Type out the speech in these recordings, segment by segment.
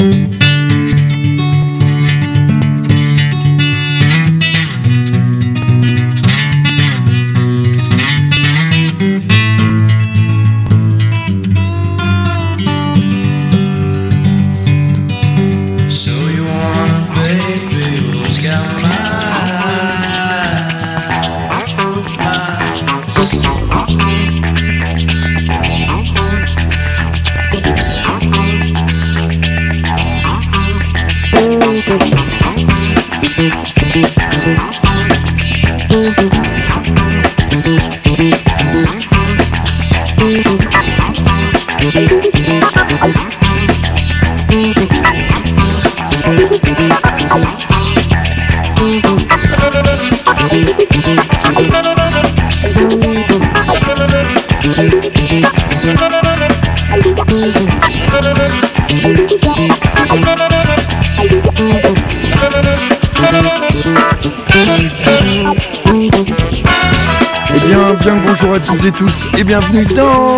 Bien bonjour à toutes et tous et bienvenue dans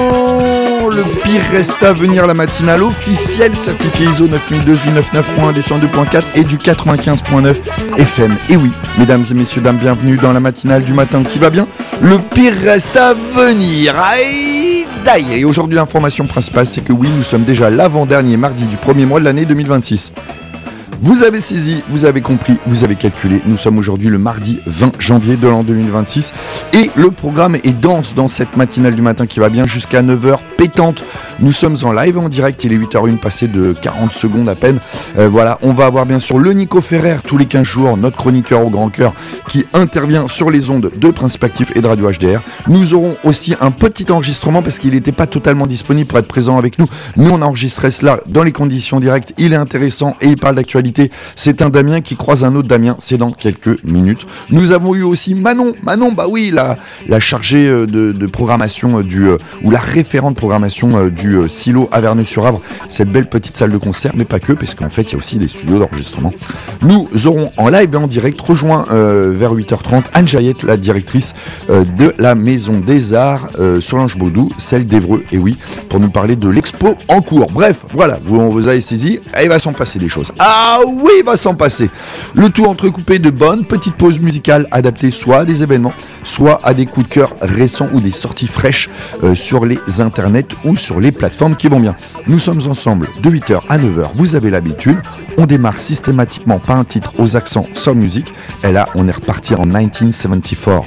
le pire reste à venir, la matinale officielle certifiée ISO 9002 du 99.1 du 102.4 et du 95.9 FM. Et oui, mesdames et messieurs, dames, bienvenue dans la matinale du matin qui va bien. Le pire reste à venir. Aïe, aïe. Et aujourd'hui, l'information principale, c'est que oui, nous sommes déjà l'avant-dernier mardi du premier mois de l'année 2026. Vous avez saisi, vous avez compris, vous avez calculé. Nous sommes aujourd'hui le mardi 20 janvier de l'an 2026 et le programme est dense dans cette matinale du matin qui va bien jusqu'à 9h pétante. Nous sommes en live en direct, il est 8h01 passé de 40 secondes à peine. Voilà, on va avoir bien sûr le Nico Ferrer tous les 15 jours, notre chroniqueur au grand cœur qui intervient sur les ondes de Principe Actif et de Radio HDR. Nous aurons aussi un petit enregistrement parce qu'il n'était pas totalement disponible pour être présent avec nous. Nous on a enregistré cela dans les conditions directes, il est intéressant et il parle d'actualité. C'est un Damien qui croise un autre Damien, c'est dans quelques minutes. Nous avons eu aussi Manon, bah oui, la chargée de programmation ou la référente programmation du Silo à Verneuil-sur-Avre, cette belle petite salle de concert, mais pas que, parce qu'en fait il y a aussi des studios d'enregistrement. Nous aurons en live et en direct rejoint vers 8h30 Anne Jaillette, la directrice de la Maison des Arts Solange Baudou, celle d'Évreux, et oui, pour nous parler de l'expo en cours. Bref, voilà, on vous avez saisi, il va s'en passer des choses. Ah oui, il va s'en passer. Le tout entrecoupé de bonnes petites pauses musicales adaptées soit à des événements, soit à des coups de cœur récents ou des sorties fraîches sur les internets ou sur les plateformes qui vont bien. Nous sommes ensemble de 8h à 9h, vous avez l'habitude. On démarre systématiquement par un titre aux accents soul music. Et là, on est reparti en 1974.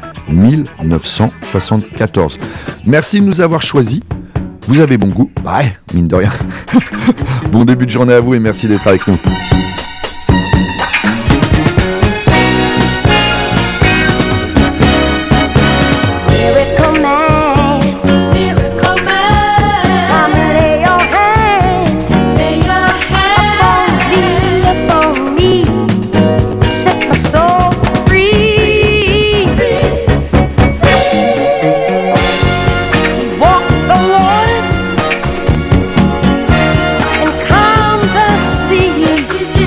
1974. Merci de nous avoir choisis. Vous avez bon goût, bah ouais, mine de rien. Bon début de journée à vous et merci d'être avec nous. Did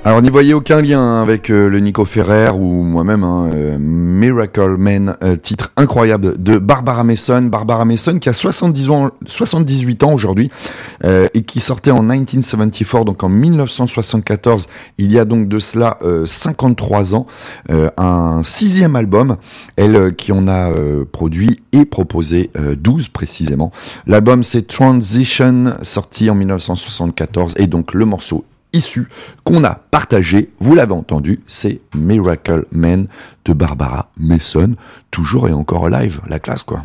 Alors n'y voyez aucun lien avec le Nico Ferrer ou moi-même, Miracle Man, titre incroyable de Barbara Mason. Barbara Mason qui a 78 ans aujourd'hui et qui sortait en 1974, donc en 1974, il y a donc de cela 53 ans, un 6e album, elle qui en a produit et proposé 12 précisément. L'album c'est Transition, sorti en 1974, et donc le morceau issu qu'on a partagé, vous l'avez entendu, c'est Miracle Man de Barbara Mason, toujours et encore live, la classe quoi.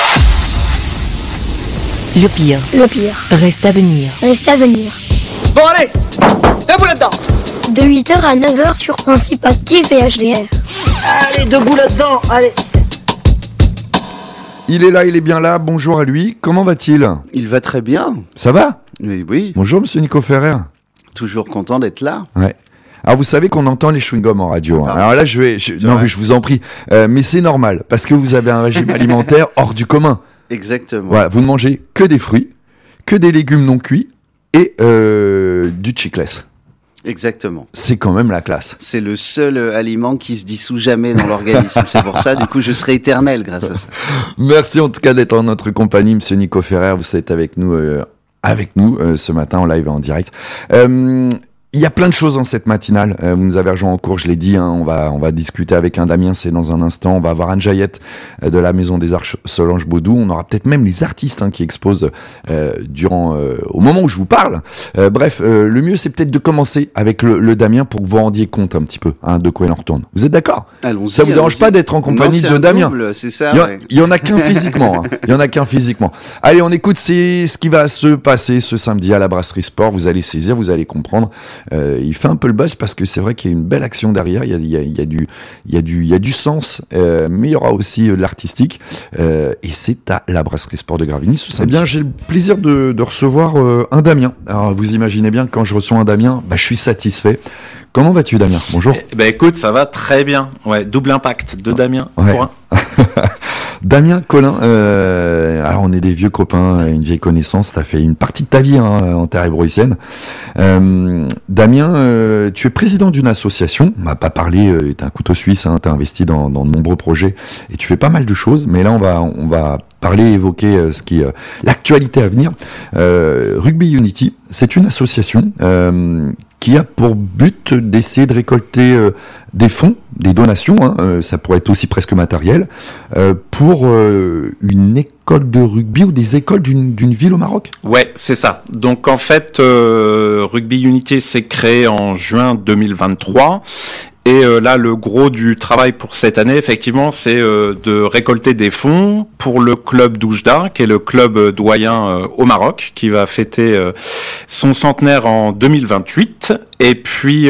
Le pire reste à venir. Bon allez, debout là-dedans. De 8h à 9h sur Principe Active et HDR. Allez, debout là-dedans, allez. Il est là, il est bien là, bonjour à lui, comment va-t-il ? Il va très bien. Ça va ? Oui. Bonjour monsieur Nico Ferrer. Toujours content d'être là. Ouais. Alors vous savez qu'on entend les chewing-gums en radio. Hein. Alors là mais je vous en prie, mais c'est normal parce que vous avez un régime alimentaire hors du commun. Exactement. Voilà, vous ne mangez que des fruits, que des légumes non cuits et du chicless. Exactement. C'est quand même la classe. C'est le seul aliment qui se dissout jamais dans l'organisme. C'est pour ça, du coup, je serai éternel grâce à ça. Merci en tout cas d'être en notre compagnie, monsieur Nico Ferrer. Vous êtes avec nous ce matin en live et en direct. Il y a plein de choses dans cette matinale. Vous nous avez rejoint en cours, je l'ai dit. On va discuter avec un Damien, c'est dans un instant. On va avoir Anne Jayette de la Maison des Arts Solange Baudou. On aura peut-être même les artistes qui exposent au moment où je vous parle. Bref, le mieux c'est peut-être de commencer avec le Damien pour que vous rendiez compte un petit peu de quoi il en retourne. Vous êtes d'accord ? Allons-y. Ça vous dérange pas d'être en compagnie de Damien ? Double, c'est ça. Il y en a qu'un physiquement. Il y en a qu'un physiquement. Allez, on écoute. C'est ce qui va se passer ce samedi à la Brasserie Sport. Vous allez saisir, vous allez comprendre. Il fait un peu le buzz parce que c'est vrai qu'il y a une belle action derrière. Il y a du sens, mais il y aura aussi de l'artistique. Et c'est à la Brasserie Sport de Gravigny ce samedi. Eh bien, j'ai le plaisir de recevoir un Damien. Alors, vous imaginez bien que quand je reçois un Damien, je suis satisfait. Comment vas-tu, Damien ? Bonjour. Écoute, ça va très bien. Ouais, double impact de Damien pour un. Damien Collin, alors on est des vieux copains, une vieille connaissance, t'as fait une partie de ta vie en terre hébroïcienne. Damien, tu es président d'une association, on m'a pas parlé, t'es un couteau suisse, t'as investi dans de nombreux projets et tu fais pas mal de choses, mais là on va parler, évoquer l'actualité à venir. Rugby Unity, c'est une association qui a pour but d'essayer de récolter des fonds, des donations, ça pourrait être aussi presque matériel, pour une école de rugby ou des écoles d'une ville au Maroc. Ouais, c'est ça. Donc en fait, Rugby Unity s'est créé en juin 2023. Et là, le gros du travail pour cette année, effectivement, c'est de récolter des fonds pour le club d'Oujda, qui est le club doyen au Maroc, qui va fêter son centenaire en 2028. Et puis,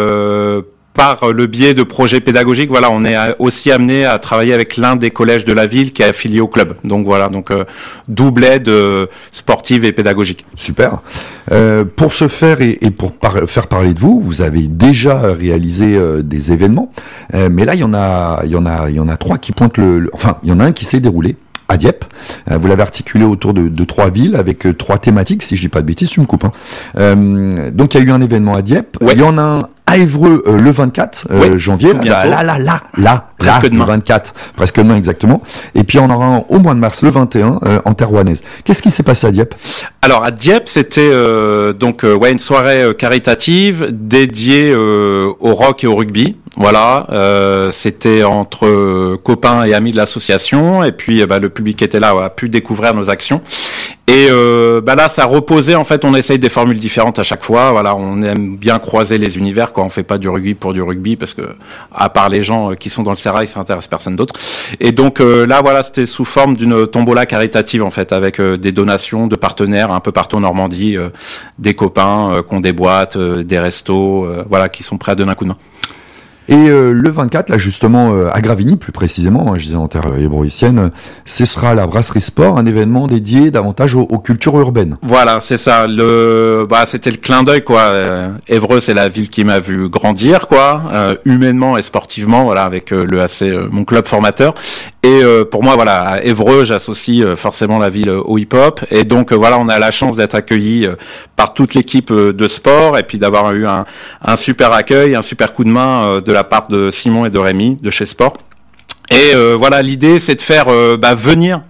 par le biais de projets pédagogiques, voilà, on est aussi amené à travailler avec l'un des collèges de la ville qui est affilié au club. Donc voilà, double aide sportive et pédagogique. Super. Pour ce faire et pour faire parler de vous, vous avez déjà réalisé des événements, mais là il y en a 3 qui pointent il y en a un qui s'est déroulé à Dieppe. Vous l'avez articulé autour de 3 villes avec 3 thématiques, si je dis pas de bêtises, tu me coupes. Donc il y a eu un événement à Dieppe. Ouais. Il y en a un à Évreux le 24 janvier. Là, presque demain. Le 24, presque demain exactement. Et puis on aura un au mois de mars le 21 en terre rouennaise. Qu'est-ce qui s'est passé à Dieppe ? Alors à Dieppe, c'était une soirée caritative dédiée au rock et au rugby. Voilà, c'était entre copains et amis de l'association, et puis le public était là, a pu découvrir nos actions. Et là, ça reposait, en fait, on essaye des formules différentes à chaque fois. Voilà, on aime bien croiser les univers, quoi. On fait pas du rugby pour du rugby, parce que à part les gens qui sont dans le sérail, ça intéresse personne d'autre. Et donc là, voilà, c'était sous forme d'une tombola caritative, en fait, avec des donations de partenaires un peu partout en Normandie, des copains qui ont des boîtes, des restos, qui sont prêts à donner un coup de main. Et le 24, là justement à Gravigny, plus précisément, je disais en terre hébroïcienne, ce sera la Brasserie Sport, un événement dédié davantage aux cultures urbaines. Voilà, c'est ça. C'était le clin d'œil, quoi. Évreux, c'est la ville qui m'a vu grandir, quoi, humainement et sportivement, voilà, avec le AC, mon club formateur. Et pour moi, voilà, à Évreux, j'associe forcément la ville au hip-hop. Et donc voilà, on a la chance d'être accueillis par toute l'équipe de sport et puis d'avoir eu un super accueil, un super coup de main de la part de Simon et de Rémi de chez Sport. Et voilà, l'idée c'est de faire venir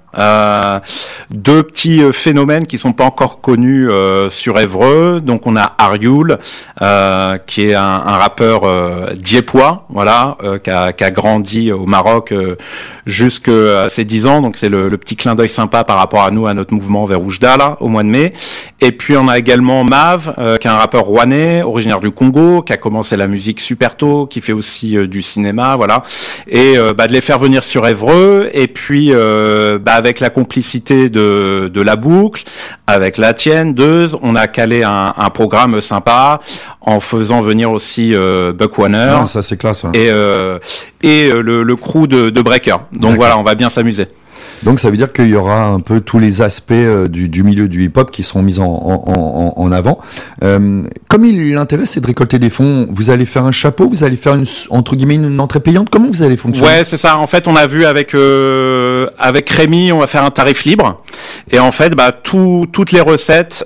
deux petits phénomènes qui sont pas encore connus sur Évreux. Donc on a Arioul qui est un rappeur diepois, voilà, qui a grandi au Maroc jusqu'à ses 10 ans. Donc c'est le petit clin d'œil sympa par rapport à nous, à notre mouvement vers Oujda là au mois de mai. Et puis on a également Mav qui est un rappeur rouennais originaire du Congo, qui a commencé la musique super tôt, qui fait aussi du cinéma, voilà. Et de les faire venir sur Évreux et puis avec la complicité de la boucle, avec la tienne, Deuze, on a calé un programme sympa en faisant venir aussi Buck Warner. Ah, ça c'est classe. Ouais. Et le crew de Breaker. Donc voilà, on va bien s'amuser. Donc ça veut dire qu'il y aura un peu tous les aspects du milieu du hip-hop qui seront mis en avant. Comme l'intérêt c'est de récolter des fonds, vous allez faire un chapeau, vous allez faire entre guillemets une entrée payante. Comment vous allez fonctionner? Ouais, c'est ça. En fait, on a vu avec Rémi, on va faire un tarif libre. Et en fait, toutes les recettes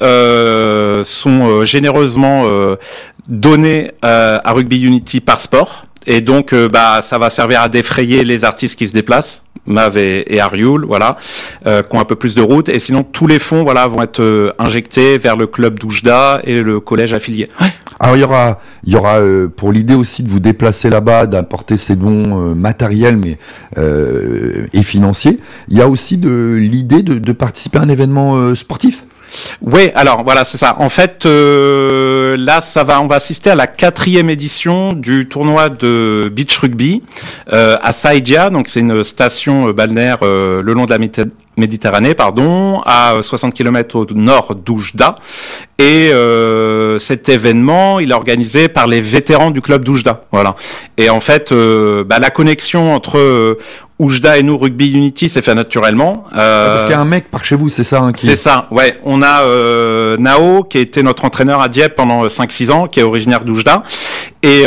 sont généreusement données à Rugby Unity par sport. Et donc, ça va servir à défrayer les artistes qui se déplacent. Mav et Arioul, voilà, qui ont un peu plus de route. Et sinon, tous les fonds, voilà, vont être injectés vers le club d'Oujda et le collège affilié. Ouais. Alors il y aura pour l'idée aussi de vous déplacer là-bas, d'apporter ces dons matériels et financiers. Il y a aussi l'idée de participer à un événement sportif. Oui, alors voilà, c'est ça. En fait, là, on va assister à la 4e édition du tournoi de beach rugby à Saïdia. Donc, c'est une station balnéaire le long de la Méditerranée, à 60 km au nord d'Oujda. Et cet événement, il est organisé par les vétérans du club d'Oujda. Voilà. Et en fait, la connexion entre Oujda et nous, Rugby Unity, s'est fait naturellement. Parce qu'il y a un mec par chez vous, c'est ça C'est ça, ouais. On a Nao, qui a été notre entraîneur à Dieppe pendant 5-6 ans, qui est originaire d'Oujda. Et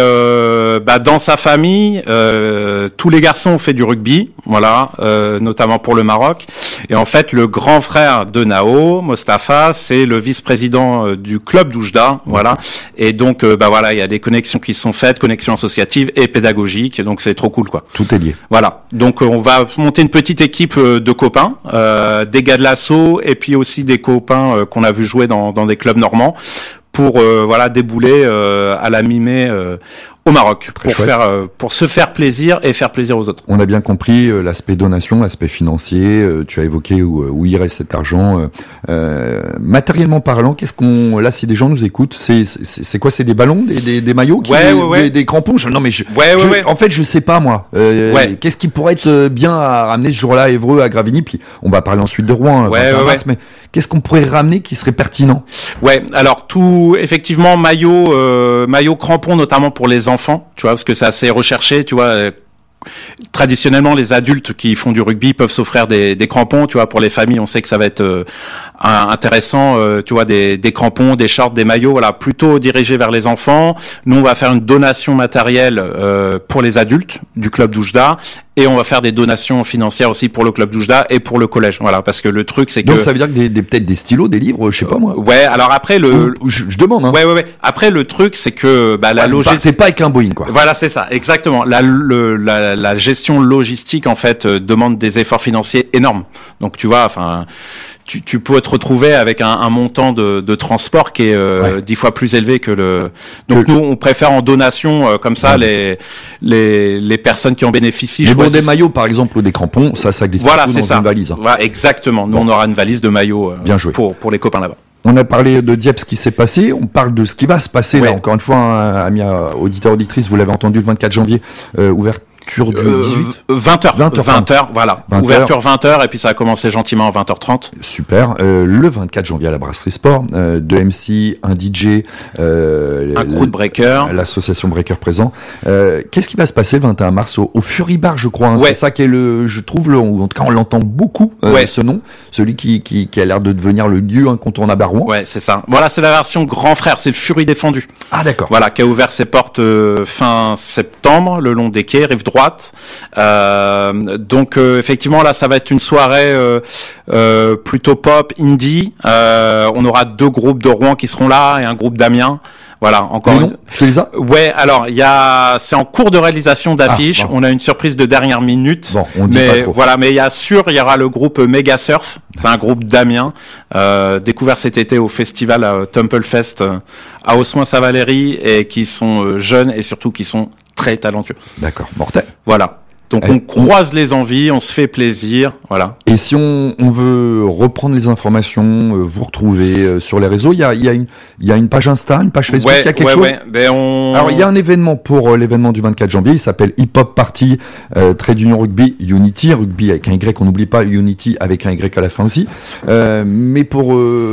dans sa famille, tous les garçons ont fait du rugby, voilà, notamment pour le Maroc. Et en fait, le grand frère de Nao, Mostafa, c'est le vice-président du club d'Oujda, voilà. Et donc, voilà, il y a des connexions qui sont faites, connexions associatives et pédagogiques. Donc, c'est trop cool, quoi. Tout est lié. Voilà. Donc, on va monter une petite équipe de copains, des gars de l'assaut et puis aussi des copains qu'on a vu jouer dans des clubs normands pour débouler à la mi-mai au Maroc pour se faire plaisir et faire plaisir aux autres. On a bien compris l'aspect donation, l'aspect financier. Tu as évoqué où irait cet argent. Matériellement parlant, là, si des gens nous écoutent, c'est quoi? C'est des ballons, des maillots, des crampons? En fait, je sais pas moi. Qu'est-ce qui pourrait être bien à ramener ce jour-là à Évreux, à Gravigny? Puis on va parler ensuite de Rouen, mais qu'est-ce qu'on pourrait ramener qui serait pertinent? Ouais, alors effectivement, maillot, crampons, notamment pour les enfants, tu vois, parce que c'est assez recherché, tu vois. Traditionnellement, les adultes qui font du rugby peuvent s'offrir des crampons, tu vois. Pour les familles, on sait que ça va être intéressant, tu vois, des crampons, des shorts, des maillots, voilà, plutôt dirigés vers les enfants. Nous, on va faire une donation matérielle pour les adultes du club d'Oujda. Et on va faire des donations financières aussi pour le club d'Oujda et pour le collège. Voilà, parce que le truc, c'est que... Donc ça veut dire que peut-être des stylos, des livres, je sais pas moi. Ouais, alors après je demande, hein. Ouais. Après, le truc, c'est que la logistique... C'est pas avec un Boeing, quoi. Voilà, c'est ça, exactement. La gestion logistique, en fait, demande des efforts financiers énormes. Donc tu vois, enfin... Tu peux te retrouver avec un montant de transport qui est 10 fois plus élevé que le. Donc nous, on préfère en donation comme ça les personnes qui en bénéficient. Mais pour des maillots, par exemple, ou des crampons, ça glisse partout dans une valise. Hein. Voilà, exactement. Nous, on aura une valise de maillots bien joué. Pour les copains là-bas. On a parlé de Dieppe, ce qui s'est passé. On parle de ce qui va se passer là. Encore une fois, amis auditeurs, auditrices, vous l'avez entendu, le 24 janvier, l'ouverture du 18 20h, voilà. 20h. Ouverture 20h, et puis ça a commencé gentiment à 20h30. Super. Le 24 janvier à la Brasserie Sport, 2 MC, un DJ, un crew de breakers, l'association Breaker présent. Qu'est-ce qui va se passer le 21 mars au Fury Bar, je crois, hein. Ouais. C'est ça qui est je trouve, ou en tout cas on l'entend beaucoup, ce nom, celui qui a l'air de devenir le lieu incontournable à Rouen. Ouais, c'est ça. Voilà, c'est la version grand frère, c'est le Fury défendu. Ah d'accord. Voilà, qui a ouvert ses portes fin septembre, le long des quais, rive droite. Donc effectivement, là, ça va être une soirée plutôt pop, indie. On aura 2 groupes de Rouen qui seront là et un groupe d'Amiens. Voilà, encore. Tu les as ? Ouais, alors c'est en cours de réalisation d'affiches. Bon. On a une surprise de dernière minute. Bon, on dit pas trop. Voilà, mais il y aura le groupe Mega Surf. C'est un groupe d'Amiens, découvert cet été au festival Tumplefest à Osmoy-Saint-Valery, et qui sont jeunes et surtout qui sont très talentueux. D'accord, mortel. Voilà. Donc on croise les envies, on se fait plaisir, voilà. Et si on veut reprendre les informations, vous retrouver sur les réseaux, il y a une page Insta, une page Facebook, il y a quelque chose. Ouais. Alors il y a un événement pour l'événement du 24 janvier, il s'appelle Hip Hop Party Trade Union Rugby Unity, rugby avec un Y, on n'oublie pas, Unity avec un Y à la fin aussi. Mais pour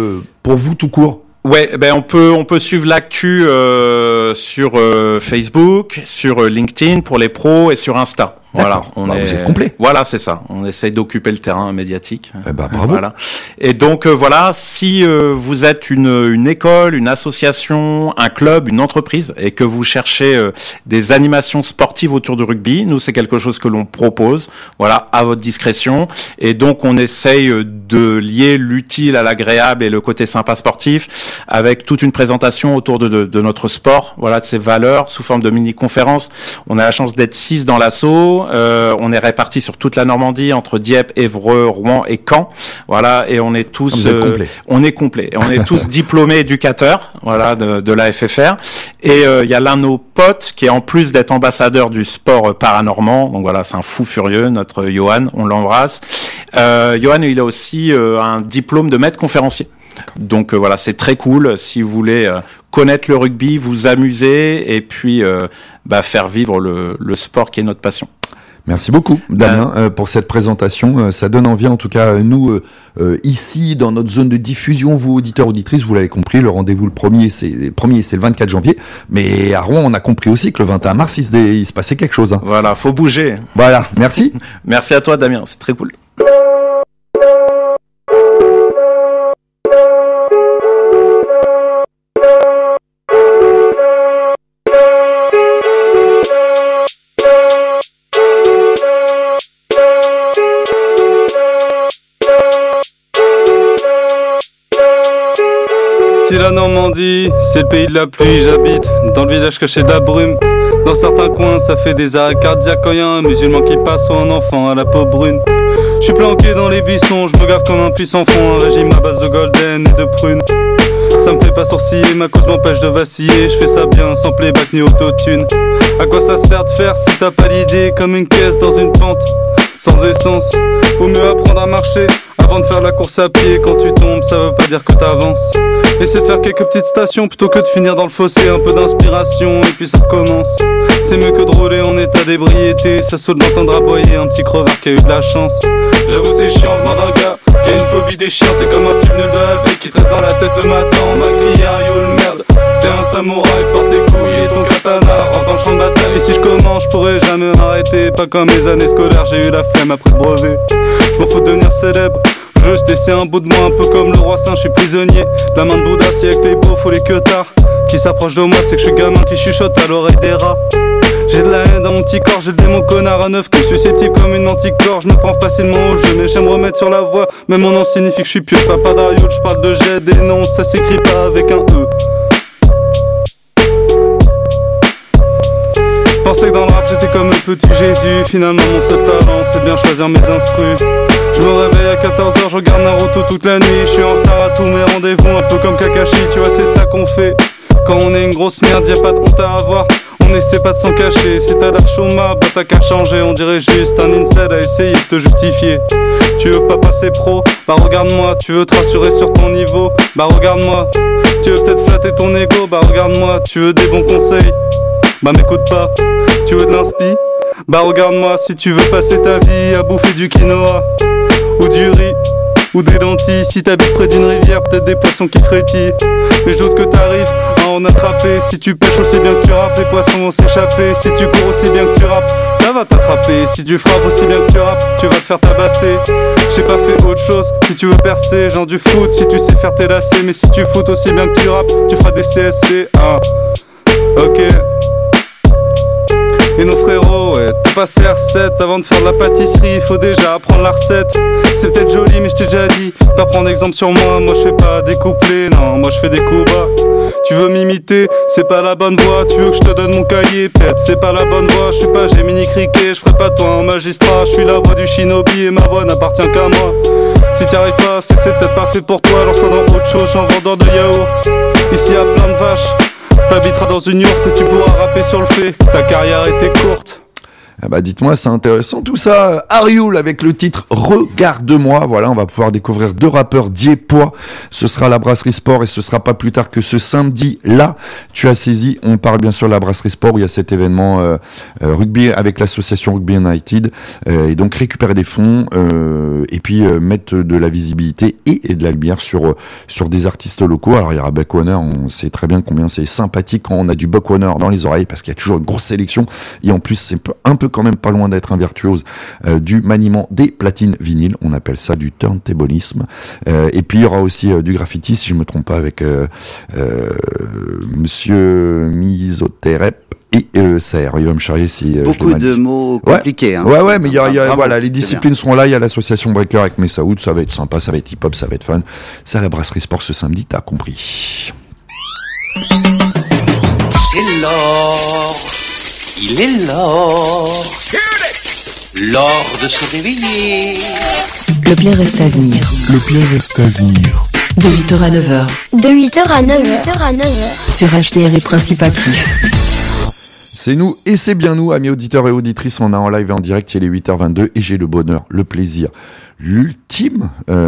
vous tout court. Ouais, on peut suivre l'actu sur Facebook, sur LinkedIn pour les pros et sur Insta. Voilà, vous êtes complet. Voilà, c'est ça. On essaye d'occuper le terrain médiatique. Bravo. Voilà. Et donc voilà, si vous êtes une école, une association, un club, une entreprise, et que vous cherchez des animations sportives autour du rugby, nous c'est quelque chose que l'on propose. Voilà, à votre discrétion. Et donc on essaye de lier l'utile à l'agréable et le côté sympa sportif avec toute une présentation autour de notre sport. Voilà, de ses valeurs sous forme de mini-conférence. On a la chance d'être 6 dans l'asso. On est répartis sur toute la Normandie, entre Dieppe, Évreux, Rouen et Caen. Voilà, et on est tous, on est complet. Et on est tous diplômés éducateurs, voilà, de la FFR. Et il y a l'un de nos potes qui est, en plus d'être ambassadeur du sport paranormand, donc voilà, c'est un fou furieux, notre Johan, on l'embrasse. Johan, il a aussi un diplôme de maître conférencier. Donc voilà, c'est très cool si vous voulez connaître le rugby, vous amuser et puis faire vivre le sport qui est notre passion. Merci beaucoup Damien pour cette présentation, ça donne envie en tout cas. Nous ici dans notre zone de diffusion, vous auditeurs, auditrices, vous l'avez compris, le rendez-vous le premier c'est le 24 janvier, mais à Rouen on a compris aussi que le 21 mars il se passait quelque chose, hein. Voilà, faut bouger. Voilà, merci. Merci à toi Damien, c'est très cool. Si la Normandie, c'est le pays de la pluie, j'habite dans le village caché de la brume. Dans certains coins, ça fait des arrêts cardiaques quand y a un musulman qui passe ou un enfant à la peau brune. Je suis planqué dans les buissons, je me gave comme un puissant fond, un régime à base de golden et de prunes. Ça me fait pas sourciller, ma cause m'empêche de vaciller. Je fais ça bien, sans playback ni autotune. À quoi ça sert de faire si t'as pas l'idée, comme une caisse dans une pente sans essence? Vaut mieux apprendre à marcher avant de faire la course à pied. Quand tu tombes, ça veut pas dire que t'avances. Essaie de faire quelques petites stations plutôt que de finir dans le fossé. Un peu d'inspiration et puis ça recommence. C'est mieux que de rouler en état d'ébriété. Ça saute d'entendre aboyer un petit crevard qui a eu de la chance. J'avoue c'est chiant, demande un gars qui a une phobie des chiens. T'es comme un type nul de la vie qui te reste dans la tête le matin. On m'a crié un yo le merde. T'es un samouraï, porte tes couilles et ton katana. Rentre dans le champ de bataille. Et si je commence, je pourrais jamais m'arrêter. Pas comme mes années scolaires, j'ai eu la flemme après le brevet. Je m'en fous de devenir célèbre. Je veux juste laisser un bout de moi, un peu comme le roi saint, je suis prisonnier. La main de Bouddha, si avec les beaux, faut les queutards qui s'approchent de moi, c'est que je suis gamin qui chuchote à l'oreille des rats. J'ai de la haine dans mon petit corps, j'ai le démon connard à neuf, que susceptible comme une anticorps. Je me prends facilement au jeu, mais j'aime remettre sur la voie. Même mon nom signifie que je suis pieux, papa d'Ariot, je parle de jet, des noms, ça s'écrit pas avec un E. Je pensais que dans le rap j'étais comme le petit Jésus. Finalement mon seul talent c'est bien choisir mes instrus. Je me réveille à 14h, je regarde Naruto toute la nuit. Je suis en retard à tous mes rendez-vous, un peu comme Kakashi. Tu vois c'est ça qu'on fait quand on est une grosse merde, y'a pas de honte à avoir. On essaie pas de s'en cacher, si t'as l'air chômeur, bah t'as qu'à changer. On dirait juste un incel à essayer de te justifier. Tu veux pas passer pro, bah regarde-moi. Tu veux te rassurer sur ton niveau, bah regarde-moi. Tu veux peut-être flatter ton ego, bah regarde-moi. Tu veux des bons conseils, bah m'écoute pas. Tu veux de l'inspi, Bah regarde-moi, si tu veux passer ta vie à bouffer du quinoa ou du riz ou des lentilles, si t'habites près d'une rivière, peut-être des poissons qui frétillent. Mais je doute que t'arrives à en attraper. Si tu pêches aussi bien que tu rappes, les poissons vont s'échapper. Si tu cours aussi bien que tu rappes, ça va t'attraper. Si tu frappes aussi bien que tu rappes, tu vas te faire tabasser. J'ai pas fait autre chose, si tu veux percer, genre du foot, si tu sais faire tes lacets. Mais si tu foutes aussi bien que tu rappes, tu feras des CSC. Ok. Et nos frérots, ouais, t'as passé R7 avant de faire de la pâtisserie, faut déjà apprendre la recette. C'est peut-être joli mais je t'ai déjà dit, pas prendre exemple sur moi je fais pas des couplets, non, moi je fais des coups bas. Tu veux m'imiter, c'est pas la bonne voie, tu veux que je te donne mon cahier, peut-être c'est pas la bonne voie, je suis pas Gémini Criquet, je ferai pas toi un magistrat, je suis la voix du shinobi et ma voix n'appartient qu'à moi. Si t'y arrives pas, c'est peut-être pas fait pour toi, lance-toi dans autre chose, je suis un vendeur de yaourt. Ici y'a plein de vaches. T'habiteras dans une yourte et tu pourras rapper sur le fait que ta carrière était courte. Ah bah dites-moi, c'est intéressant tout ça. Arioul avec le titre Regarde-moi. Voilà, on va pouvoir découvrir 2 rappeurs diepois. Ce sera la Brasserie Sport et ce sera pas plus tard que ce samedi. Là, tu as saisi. On parle bien sûr de la Brasserie Sport où il y a cet événement rugby avec l'association Rugby United et donc récupérer des fonds et puis mettre de la visibilité et de la lumière sur des artistes locaux. Alors il y aura Buck Warner. On sait très bien combien c'est sympathique quand on a du Buck Warner dans les oreilles parce qu'il y a toujours une grosse sélection et en plus c'est un peu quand même pas loin d'être un virtuose du maniement des platines vinyles, on appelle ça du turntablisme. Et puis il y aura aussi du graffiti, si je me trompe pas, avec Monsieur Misoterep et Serre. Il va me charrier si beaucoup de mots compliqués. Ouais, mais il y a voilà, les disciplines seront là. Il y a l'association Breaker avec Messaoud, ça va être sympa, ça va être hip-hop, ça va être fun. C'est à la Brasserie Sport ce samedi, t'as compris. C'est l'or. Il est l'or, l'or de se réveiller. Le pire reste à venir. Le pire reste à venir. De 8h à 9h. De 8h à 9h. Sur HDR et Principe Actif. C'est nous et c'est bien nous, amis auditeurs et auditrices. On est en live et en direct, il est 8h22 et j'ai le bonheur, le plaisir, l'ultime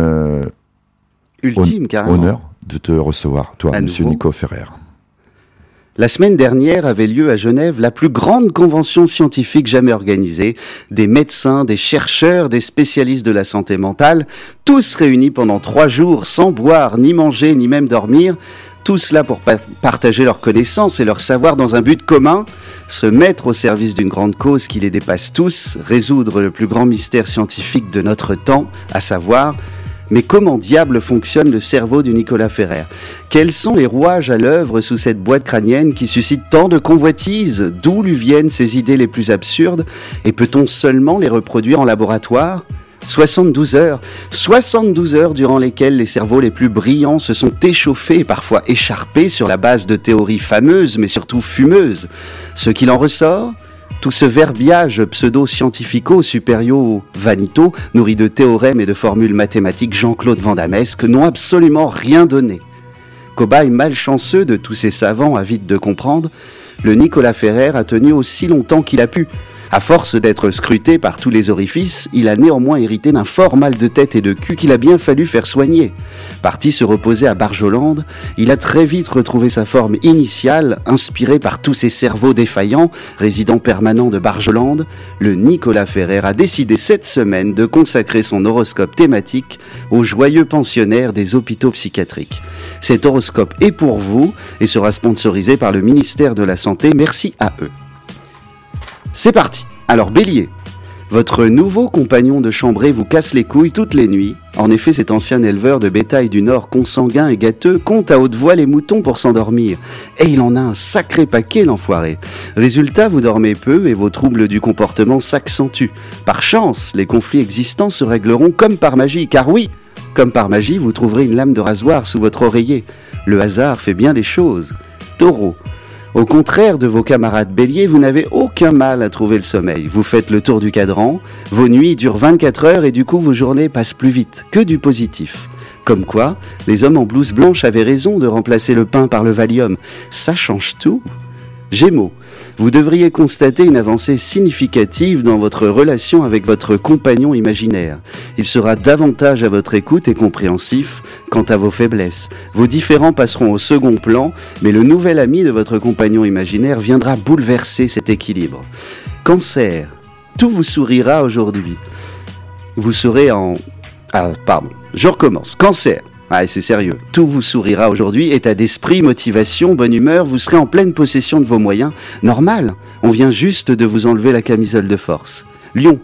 carrément. Honneur de te recevoir, toi, monsieur Nico Ferrer. La semaine dernière avait lieu à Genève la plus grande convention scientifique jamais organisée. Des médecins, des chercheurs, des spécialistes de la santé mentale, tous réunis pendant 3 jours sans boire, ni manger, ni même dormir. Tout cela pour partager leurs connaissances et leur savoir dans un but commun, se mettre au service d'une grande cause qui les dépasse tous, résoudre le plus grand mystère scientifique de notre temps, à savoir... Mais comment diable fonctionne le cerveau du Nicolas Ferrer ? Quels sont les rouages à l'œuvre sous cette boîte crânienne qui suscite tant de convoitises ? D'où lui viennent ces idées les plus absurdes ? Et peut-on seulement les reproduire en laboratoire ? 72 heures durant lesquelles les cerveaux les plus brillants se sont échauffés et parfois écharpés sur la base de théories fameuses mais surtout fumeuses. Ce qu'il en ressort ? Tout ce verbiage pseudo-scientifico-supério-vanito, nourri de théorèmes et de formules mathématiques Jean-Claude Vandamesque, n'ont absolument rien donné. Cobaye malchanceux de tous ces savants avides de comprendre, le Nicolas Ferrer a tenu aussi longtemps qu'il a pu. À force d'être scruté par tous les orifices, il a néanmoins hérité d'un fort mal de tête et de cul qu'il a bien fallu faire soigner. Parti se reposer à Barjolande, il a très vite retrouvé sa forme initiale, inspiré par tous ces cerveaux défaillants, résidents permanents de Barjolande. Le Nicolas Ferrer a décidé cette semaine de consacrer son horoscope thématique aux joyeux pensionnaires des hôpitaux psychiatriques. Cet horoscope est pour vous et sera sponsorisé par le ministère de la Santé. Merci à eux. C'est parti. Alors Bélier, votre nouveau compagnon de chambrée vous casse les couilles toutes les nuits. En effet, cet ancien éleveur de bétail du Nord consanguin et gâteux compte à haute voix les moutons pour s'endormir. Et il en a un sacré paquet, l'enfoiré. Résultat, vous dormez peu et vos troubles du comportement s'accentuent. Par chance, les conflits existants se régleront comme par magie, car oui, comme par magie, vous trouverez une lame de rasoir sous votre oreiller. Le hasard fait bien les choses. Taureau. Au contraire de vos camarades béliers, vous n'avez aucun mal à trouver le sommeil. Vous faites le tour du cadran, vos nuits durent 24 heures et du coup vos journées passent plus vite, que du positif. Comme quoi, les hommes en blouse blanche avaient raison de remplacer le pain par le Valium. Ça change tout. Gémeaux, vous devriez constater une avancée significative dans votre relation avec votre compagnon imaginaire. Il sera davantage à votre écoute et compréhensif quant à vos faiblesses. Vos différends passeront au second plan, mais le nouvel ami de votre compagnon imaginaire viendra bouleverser cet équilibre. Cancer, Tout vous sourira aujourd'hui. Vous serez en... Ah, pardon, je recommence. Cancer. Ah, c'est sérieux. Tout vous sourira aujourd'hui. État d'esprit, motivation, bonne humeur. Vous serez en pleine possession de vos moyens. Normal. On vient juste de vous enlever la camisole de force. Lion.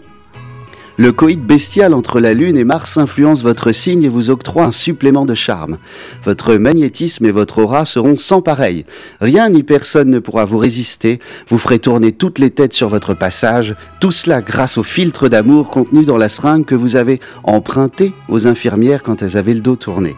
Le coït bestial entre la Lune et Mars influence votre signe et vous octroie un supplément de charme. Votre magnétisme et votre aura seront sans pareil. Rien ni personne ne pourra vous résister. Vous ferez tourner toutes les têtes sur votre passage. Tout cela grâce au filtre d'amour contenu dans la seringue que vous avez emprunté aux infirmières quand elles avaient le dos tourné.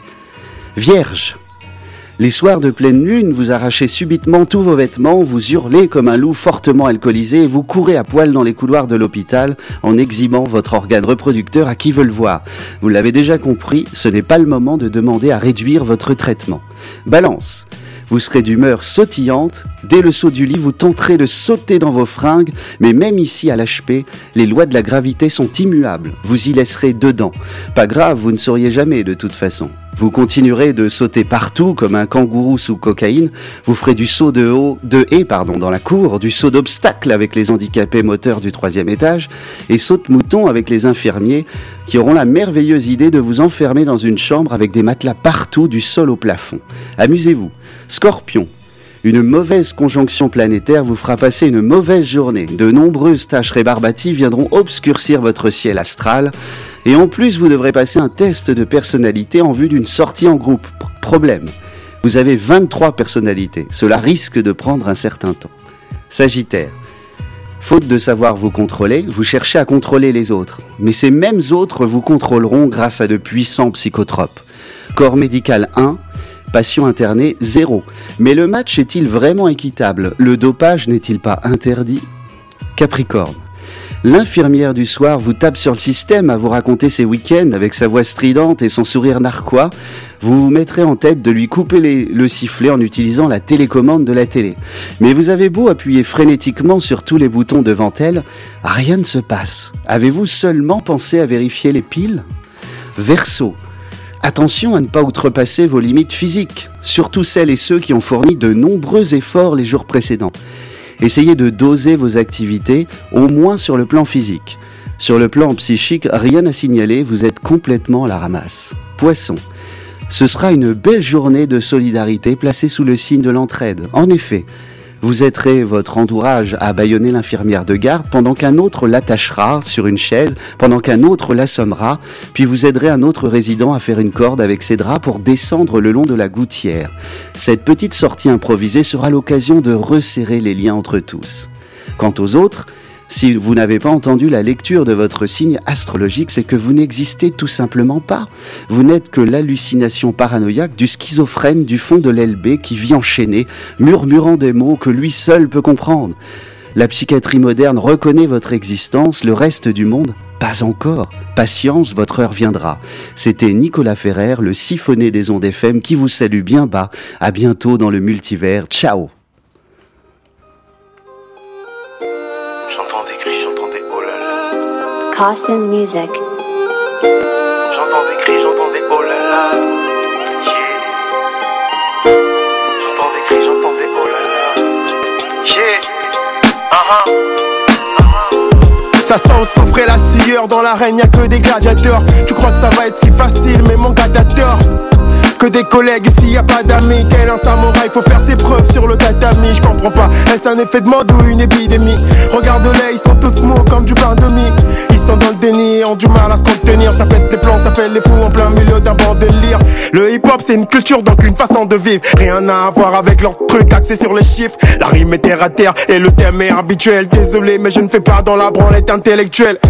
Vierge. Les soirs de pleine lune, vous arrachez subitement tous vos vêtements, vous hurlez comme un loup fortement alcoolisé et vous courez à poil dans les couloirs de l'hôpital en exhibant votre organe reproducteur à qui veut le voir. Vous l'avez déjà compris, ce n'est pas le moment de demander à réduire votre traitement. Balance. Vous serez d'humeur sautillante. Dès le saut du lit, vous tenterez de sauter dans vos fringues, mais même ici à l'HP, les lois de la gravité sont immuables. Vous y laisserez dedans. Pas grave, vous ne sauriez jamais de toute façon. Vous continuerez de sauter partout comme un kangourou sous cocaïne. Vous ferez du saut de haie dans la cour, du saut d'obstacle avec les handicapés moteurs du 3e étage et saute-mouton avec les infirmiers qui auront la merveilleuse idée de vous enfermer dans une chambre avec des matelas partout du sol au plafond. Amusez-vous. Scorpion. Une mauvaise conjonction planétaire vous fera passer une mauvaise journée. De nombreuses tâches rébarbatives viendront obscurcir votre ciel astral. Et en plus, vous devrez passer un test de personnalité en vue d'une sortie en groupe. Problème. Vous avez 23 personnalités. Cela risque de prendre un certain temps. Sagittaire. Faute de savoir vous contrôler, vous cherchez à contrôler les autres. Mais ces mêmes autres vous contrôleront grâce à de puissants psychotropes. Corps médical 1. Patient interné 0. Mais le match est-il vraiment équitable? Le dopage n'est-il pas interdit? Capricorne. L'infirmière du soir vous tape sur le système à vous raconter ses week-ends avec sa voix stridente et son sourire narquois. Vous vous mettrez en tête de lui couper le sifflet en utilisant la télécommande de la télé. Mais vous avez beau appuyer frénétiquement sur tous les boutons devant elle, rien ne se passe. Avez-vous seulement pensé à vérifier les piles? Verseau. Attention à ne pas outrepasser vos limites physiques, surtout celles et ceux qui ont fourni de nombreux efforts les jours précédents. Essayez de doser vos activités, au moins sur le plan physique. Sur le plan psychique, rien à signaler, vous êtes complètement à la ramasse. Poisson. Ce sera une belle journée de solidarité placée sous le signe de l'entraide. En effet, vous aiderez votre entourage à bâillonner l'infirmière de garde pendant qu'un autre l'attachera sur une chaise, pendant qu'un autre l'assommera, puis vous aiderez un autre résident à faire une corde avec ses draps pour descendre le long de la gouttière. Cette petite sortie improvisée sera l'occasion de resserrer les liens entre tous. Quant aux autres, si vous n'avez pas entendu la lecture de votre signe astrologique, c'est que vous n'existez tout simplement pas. Vous n'êtes que l'hallucination paranoïaque du schizophrène du fond de l'LB qui vit enchaîné, murmurant des mots que lui seul peut comprendre. La psychiatrie moderne reconnaît votre existence, le reste du monde, pas encore. Patience, votre heure viendra. C'était Nicolas Ferrer, le siphonné des ondes FM, qui vous salue bien bas. À bientôt dans le multivers. Ciao. Costin Music. J'entends des cris, j'entends des oh là là. Yeah. J'entends des cris, j'entends des oh là là. Yeah. Ça sent le soufre et la sueur. Dans l'arène y'a que des gladiateurs. Tu crois que ça va être si facile, mais mon gars t'as tort. Que des collègues, s'il y a pas d'amis, tel un samouraï, faut faire ses preuves sur le tatami. Je comprends pas, est-ce un effet de mode ou une épidémie? Regarde-les, ils sont tous mous comme du pain de mie. Ils sont dans le déni, ont du mal à se contenir. Ça pète des plans, ça fait les fous en plein milieu d'un bord de lire. Le hip-hop c'est une culture, donc une façon de vivre. Rien à voir avec leur truc axé sur les chiffres. La rime est terre à terre et le thème est habituel. Désolé mais je ne fais pas dans la branlette intellectuelle.